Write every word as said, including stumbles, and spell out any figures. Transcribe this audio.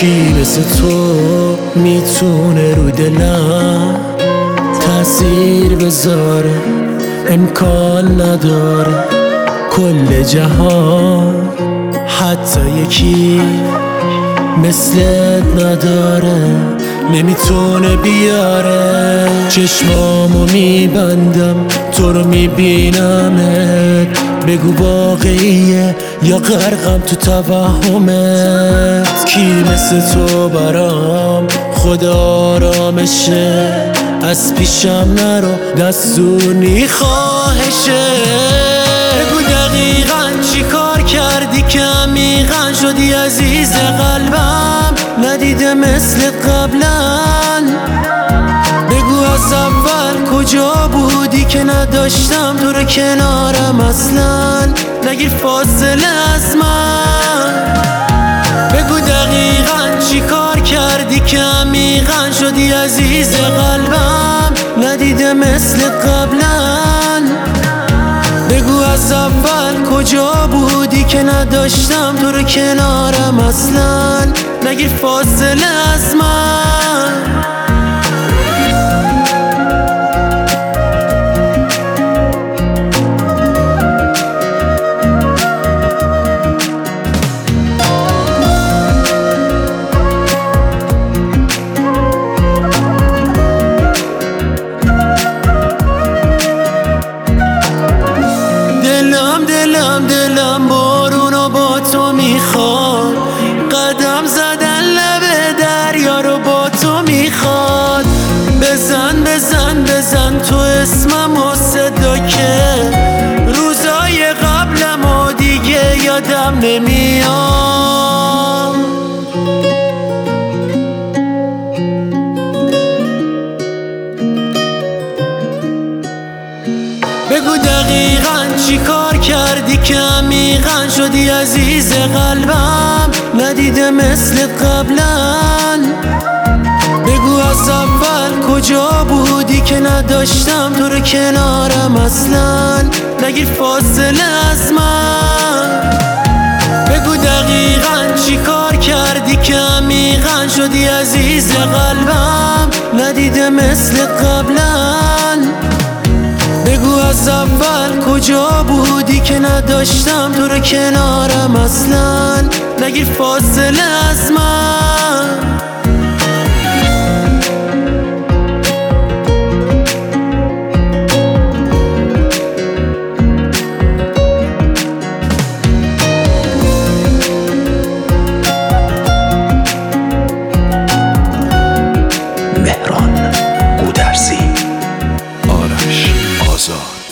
کی مثل تو میتونه رو دلم تأثیر بذاره؟ امکان نداره کل جهان حتی یکی مثلت نداره، نمیتونه بیاره. چشمامو میبندم تو رو میبینمت، بگو واقعیه یا غرقم تو توهمت؟ کی مثل تو برام خدا آرامشه، از پیشم نرو دستونی خواهشه. بگو دقیقاً چی کار کردی که عمیقاً شدی عزیز قلبم، ندیده مثلت قبلاً. بگو از اول کجا بودی که نداشتم تو رو کنارم اصلاً، نگیر فاصله از من. بگو دقیقاً چی کار کردی که عمیقاً شدی عزیز قلبم، ندیده مثلت قبلاً. بگو از اول کجا بودی که نداشتم تو رو کنارم اصلاً، نگیر فاصله از من. دلم دلم بارونو با تو میخواد، قدم زدن لب دریا رو با تو میخواد. بزن بزن بزن تو اسمم و صدا که روزای قبلم و دیگه یادم نمیاد. بگو دقیقاً چی کار کردی که عمیقاً شدی عزیز قلبم، ندیده مثلت قبلاً. بگو از اول کجا بودی که نداشتم تو رو کنارم اصلاً، نگیر فاصله از من. بگو دقیقاً چی کار کردی که عمیقاً شدی عزیز قلبم، ندیده مثلت قبلاً. بگو از اول کجا بودی که نداشتم تو رو کنارم اصلاً، نگیر فاصله از من. مهران گودرزی، آرش آزاد.